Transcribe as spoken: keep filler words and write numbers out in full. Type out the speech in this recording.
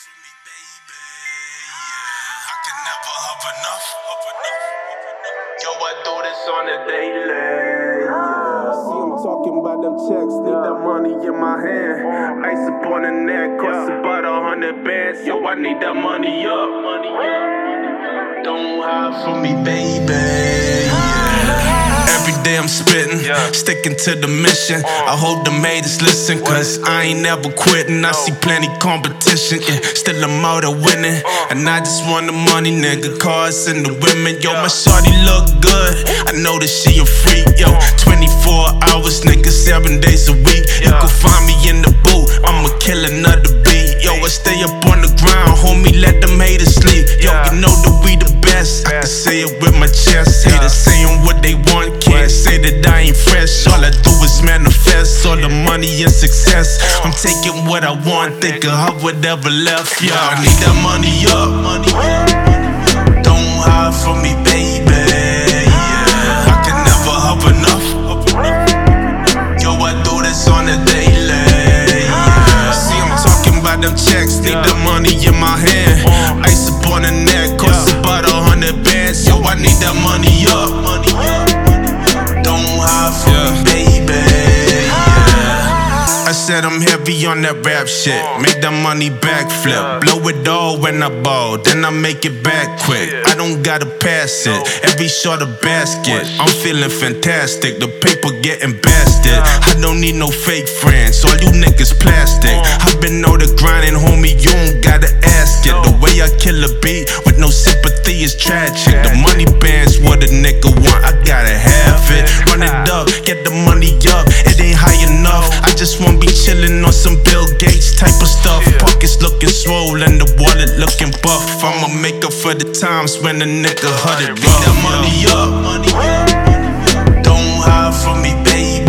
for me, baby. Yeah. I can never have enough, have enough, have enough. Yo, I do this on a daily. Yeah. See, I'm talking about them checks, need that money in my hand. Ice up on the neck, cost about a hundred bands. Yo, I need that money up, money up. Don't hide from me, baby. Every day I'm spitting, yeah. Sticking to the mission. I hope the haters listen, cause I ain't never quitting. I see plenty competition, yeah. Still I'm out of winning, and I just want the money, nigga. Cars and the women, yo, my shorty look good. I know that she a freak, yo. twenty-four hours, nigga, seven days a week. You can find me in the booth, I'ma kill another beat. Yo, I stay up on the ground, homie, let them haters sleep. Yo, you know that we the best, I can say it with my chest. Haters saying what they want, can't say that I ain't fresh. All I do is manifest, all the money and success. I'm taking what I want, thinking of whatever left. Yeah, I need that money up, money up. Don't hide from me, baby. Yeah, I can never have enough. Yo, I do this on a daily. Yeah, see, I'm talking about them checks, need the money in my hand. Ice up on the neck, cost about a hundred bands. Yo, I need that money up, money up. Don't hide from yeah. me, baby. Yeah. I said I'm heavy on that rap shit. Make that money backflip. Blow it all when I ball, then I make it back quick. I don't gotta pass it. Every shot a basket. I'm feeling fantastic. The paper getting bastard. I don't need no fake friends. All you niggas plastic. I've been on the grinding, homie. You don't gotta ask it. The way I kill a beat with no sympathy is tragic. The money bands what a nigga want. I gotta have it. Run it up, get the money up. It ain't high enough. I just wanna be chillin' on some Bill Gates type of stuff. Pockets looking swollen, the wallet looking buff. I'ma make up for the times when a nigga hut it rough. Need that money up, money up. Don't hide from me, baby.